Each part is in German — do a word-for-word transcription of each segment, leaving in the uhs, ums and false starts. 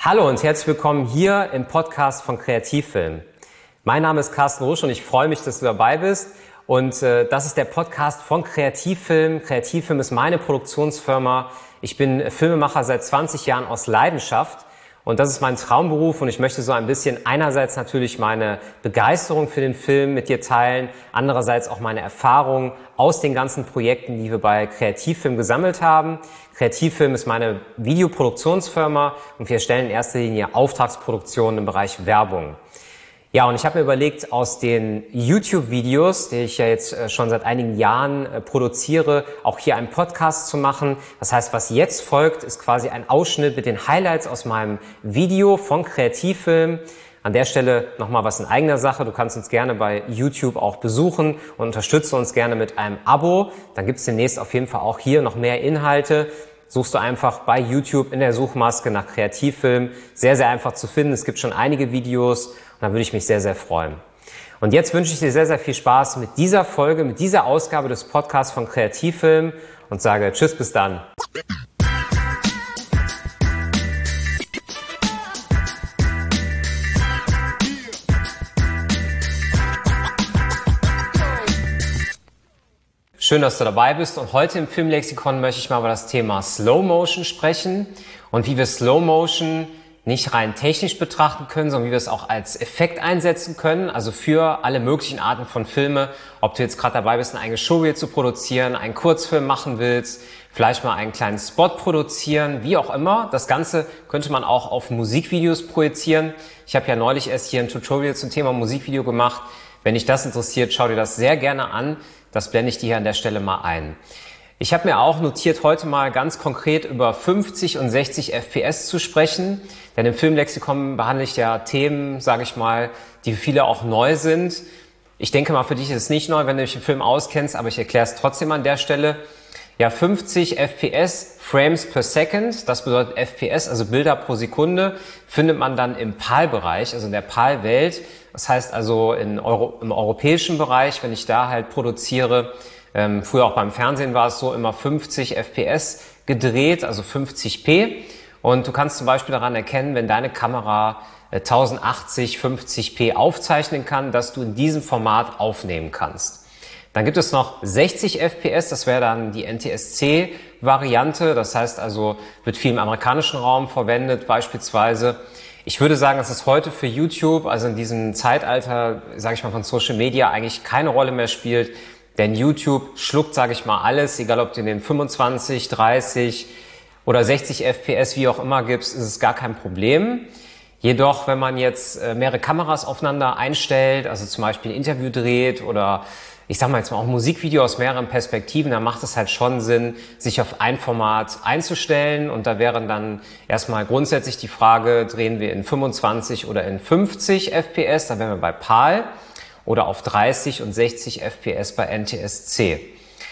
Hallo und herzlich willkommen hier im Podcast von Kreativfilm. Mein Name ist Carsten Rusch und ich freue mich, dass du dabei bist. Und äh, das ist der Podcast von Kreativfilm. Kreativfilm ist meine Produktionsfirma. Ich bin Filmemacher seit zwanzig Jahren aus Leidenschaft. Und das ist mein Traumberuf und ich möchte so ein bisschen einerseits natürlich meine Begeisterung für den Film mit dir teilen, andererseits auch meine Erfahrungen aus den ganzen Projekten, die wir bei Kreativfilm gesammelt haben. Kreativfilm ist meine Videoproduktionsfirma und wir stellen in erster Linie Auftragsproduktionen im Bereich Werbung. Ja, und ich habe mir überlegt, aus den YouTube-Videos, die ich ja jetzt schon seit einigen Jahren produziere, auch hier einen Podcast zu machen. Das heißt, was jetzt folgt, ist quasi ein Ausschnitt mit den Highlights aus meinem Video von Kreativfilm. An der Stelle nochmal was in eigener Sache. Du kannst uns gerne bei YouTube auch besuchen und unterstütze uns gerne mit einem Abo. Dann gibt es demnächst auf jeden Fall auch hier noch mehr Inhalte. Suchst du einfach bei YouTube in der Suchmaske nach Kreativfilm. Sehr, sehr einfach zu finden. Es gibt schon einige Videos und da würde ich mich sehr, sehr freuen. Und jetzt wünsche ich dir sehr, sehr viel Spaß mit dieser Folge, mit dieser Ausgabe des Podcasts von Kreativfilm und sage Tschüss, bis dann. Schön, dass du dabei bist und heute im Filmlexikon möchte ich mal über das Thema Slow Motion sprechen und wie wir Slow Motion nicht rein technisch betrachten können, sondern wie wir es auch als Effekt einsetzen können, also für alle möglichen Arten von Filme, ob du jetzt gerade dabei bist, ein eigenes Showreel zu produzieren, einen Kurzfilm machen willst, vielleicht mal einen kleinen Spot produzieren, wie auch immer. Das Ganze könnte man auch auf Musikvideos projizieren. Ich habe ja neulich erst hier ein Tutorial zum Thema Musikvideo gemacht. Wenn dich das interessiert, schau dir das sehr gerne an. Das blende ich dir hier an der Stelle mal ein. Ich habe mir auch notiert, heute mal ganz konkret über fünfzig und sechzig F P S zu sprechen. Denn im Filmlexikon behandle ich ja Themen, sage ich mal, die für viele auch neu sind. Ich denke mal, für dich ist es nicht neu, wenn du dich im Film auskennst, aber ich erkläre es trotzdem an der Stelle. Ja, fünfzig F P S, Frames per Second, das bedeutet F P S, also Bilder pro Sekunde, findet man dann im PAL-Bereich, also in der PAL-Welt. Das heißt also in Euro, im europäischen Bereich, wenn ich da halt produziere, ähm, früher auch beim Fernsehen war es so, immer fünfzig F P S gedreht, also fünfzig p. Und du kannst zum Beispiel daran erkennen, wenn deine Kamera äh, tausendachtzig, fünfzig p aufzeichnen kann, dass du in diesem Format aufnehmen kannst. Dann gibt es noch sechzig F P S, das wäre dann die N T S C-Variante, das heißt also, wird viel im amerikanischen Raum verwendet beispielsweise. Ich würde sagen, dass es heute für YouTube, also in diesem Zeitalter, sage ich mal, von Social Media eigentlich keine Rolle mehr spielt, denn YouTube schluckt, sage ich mal, alles, egal ob du den fünfundzwanzig, dreißig oder sechzig F P S, wie auch immer gibst, ist es gar kein Problem. Jedoch, wenn man jetzt mehrere Kameras aufeinander einstellt, also zum Beispiel ein Interview dreht oder ich sag mal jetzt mal auch ein Musikvideo aus mehreren Perspektiven, dann macht es halt schon Sinn, sich auf ein Format einzustellen und da wären dann erstmal grundsätzlich die Frage, drehen wir in fünfundzwanzig oder in fünfzig F P S, dann wären wir bei PAL oder auf dreißig und sechzig F P S bei N T S C.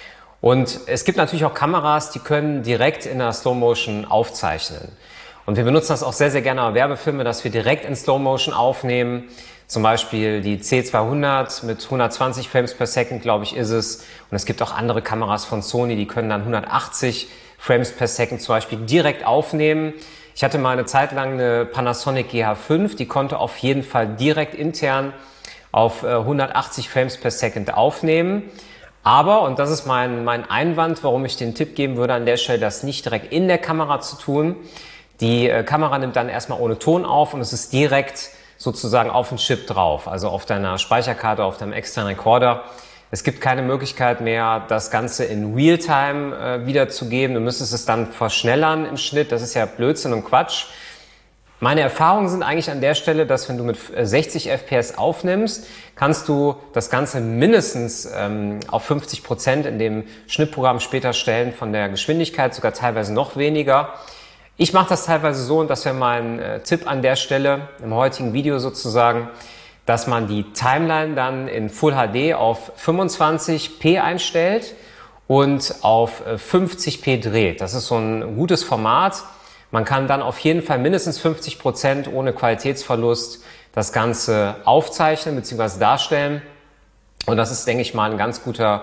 Und es gibt natürlich auch Kameras, die können direkt in der Slow Motion aufzeichnen. Und wir benutzen das auch sehr, sehr gerne bei Werbefilmen, dass wir direkt in Slow Motion aufnehmen. Zum Beispiel die C zweihundert mit hundertzwanzig Frames per Second, glaube ich, ist es. Und es gibt auch andere Kameras von Sony, die können dann hundertachtzig Frames per Second zum Beispiel direkt aufnehmen. Ich hatte mal eine Zeit lang eine Panasonic G H fünf, die konnte auf jeden Fall direkt intern auf hundertachtzig Frames per Second aufnehmen. Aber, und das ist mein, mein Einwand, warum ich den Tipp geben würde, an der Stelle das nicht direkt in der Kamera zu tun. Die äh, Kamera nimmt dann erstmal ohne Ton auf und es ist direkt sozusagen auf den Chip drauf, also auf deiner Speicherkarte, auf deinem externen Recorder. Es gibt keine Möglichkeit mehr, das Ganze in Realtime äh, wiederzugeben. Du müsstest es dann verschnellern im Schnitt. Das ist ja Blödsinn und Quatsch. Meine Erfahrungen sind eigentlich an der Stelle, dass wenn du mit sechzig F P S aufnimmst, kannst du das Ganze mindestens ähm, auf fünfzig Prozent in dem Schnittprogramm später stellen von der Geschwindigkeit, sogar teilweise noch weniger. Ich mache das teilweise so, und das wäre mein äh, Tipp an der Stelle, im heutigen Video sozusagen, dass man die Timeline dann in Full H D auf fünfundzwanzig p einstellt und auf äh, fünfzig p dreht. Das ist so ein gutes Format. Man kann dann auf jeden Fall mindestens fünfzig Prozent ohne Qualitätsverlust das Ganze aufzeichnen bzw. darstellen. Und das ist, denke ich mal, ein ganz guter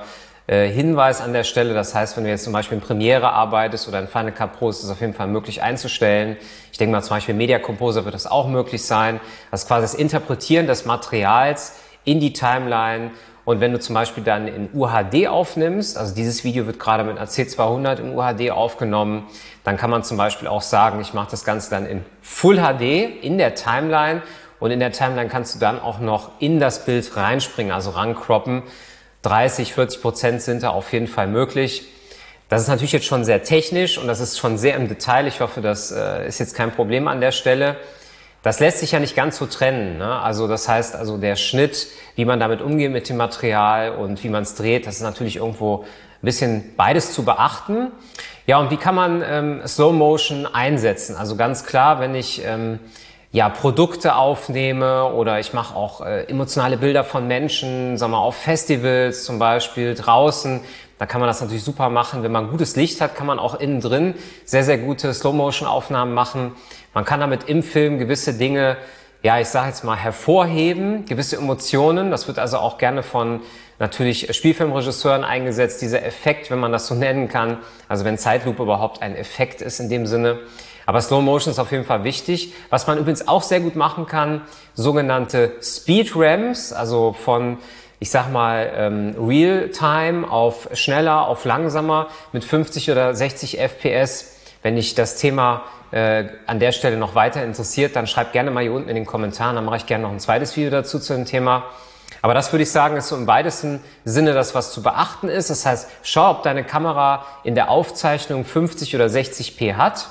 äh, Hinweis an der Stelle. Das heißt, wenn du jetzt zum Beispiel in Premiere arbeitest oder in Final Cut Pro, ist es auf jeden Fall möglich einzustellen. Ich denke mal zum Beispiel in Media Composer wird das auch möglich sein. Das ist quasi das Interpretieren des Materials in die Timeline. Und wenn du zum Beispiel dann in U H D aufnimmst, also dieses Video wird gerade mit einer C zweihundert in U H D aufgenommen, dann kann man zum Beispiel auch sagen, ich mache das Ganze dann in Full H D in der Timeline und in der Timeline kannst du dann auch noch in das Bild reinspringen, also rankroppen. dreißig, vierzig Prozent sind da auf jeden Fall möglich. Das ist natürlich jetzt schon sehr technisch und das ist schon sehr im Detail. Ich hoffe, das äh, ist jetzt kein Problem an der Stelle. Das lässt sich ja nicht ganz so trennen, ne? Also das heißt, also der Schnitt, wie man damit umgeht mit dem Material und wie man es dreht, das ist natürlich irgendwo ein bisschen beides zu beachten. Ja, und wie kann man ähm, Slow Motion einsetzen? Also ganz klar, wenn ich ähm, ja Produkte aufnehme oder ich mache auch äh, emotionale Bilder von Menschen, sagen wir auf Festivals zum Beispiel, draußen, da kann man das natürlich super machen. Wenn man gutes Licht hat, kann man auch innen drin sehr, sehr gute Slow-Motion-Aufnahmen machen. Man kann damit im Film gewisse Dinge, ja, ich sage jetzt mal, hervorheben, gewisse Emotionen. Das wird also auch gerne von natürlich Spielfilmregisseuren eingesetzt, dieser Effekt, wenn man das so nennen kann. Also wenn Zeitlupe überhaupt ein Effekt ist in dem Sinne. Aber Slow Motion ist auf jeden Fall wichtig. Was man übrigens auch sehr gut machen kann, sogenannte Speed Ramps, also von, ich sag mal, ähm, Real-Time auf schneller, auf langsamer mit fünfzig oder sechzig F P S. Wenn dich das Thema äh, an der Stelle noch weiter interessiert, dann schreib gerne mal hier unten in den Kommentaren, dann mache ich gerne noch ein zweites Video dazu zu dem Thema. Aber das würde ich sagen, ist so im weitesten Sinne das, was zu beachten ist. Das heißt, schau, ob deine Kamera in der Aufzeichnung fünfzig oder sechzig p hat.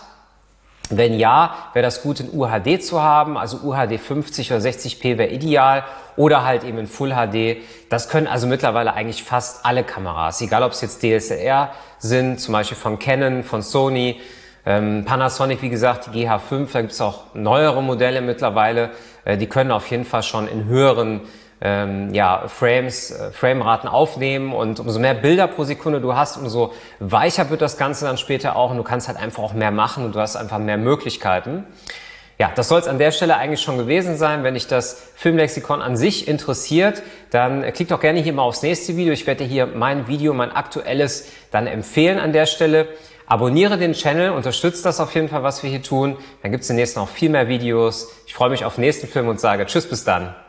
Wenn ja, wäre das gut in U H D zu haben, also U H D fünfzig oder sechzig p wäre ideal oder halt eben in Full H D. Das können also mittlerweile eigentlich fast alle Kameras, egal ob es jetzt D S L R sind, zum Beispiel von Canon, von Sony, ähm, Panasonic, wie gesagt, die G H fünf, da gibt es auch neuere Modelle mittlerweile, äh, die können auf jeden Fall schon in höheren Ähm, ja, Frames, äh, Frameraten aufnehmen und umso mehr Bilder pro Sekunde du hast, umso weicher wird das Ganze dann später auch und du kannst halt einfach auch mehr machen und du hast einfach mehr Möglichkeiten. Ja, das soll es an der Stelle eigentlich schon gewesen sein. Wenn dich das Filmlexikon an sich interessiert, dann äh, klick doch gerne hier mal aufs nächste Video. Ich werde dir hier mein Video, mein aktuelles dann empfehlen an der Stelle. Abonniere den Channel, unterstützt das auf jeden Fall, was wir hier tun. Dann gibt es demnächst noch viel mehr Videos. Ich freue mich auf den nächsten Film und sage Tschüss, bis dann.